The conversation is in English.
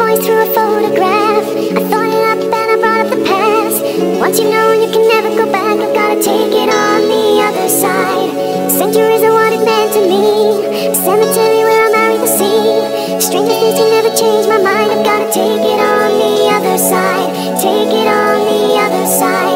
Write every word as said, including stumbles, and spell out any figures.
always through a photograph. I thought it up and I brought up the past. Once you know you can never go back, I've gotta take it on the other side. Centuries are what it meant to me. Cemetery where I married the sea. Stranger things can never change my mind. I've gotta take it on the other side. Take it on the other side.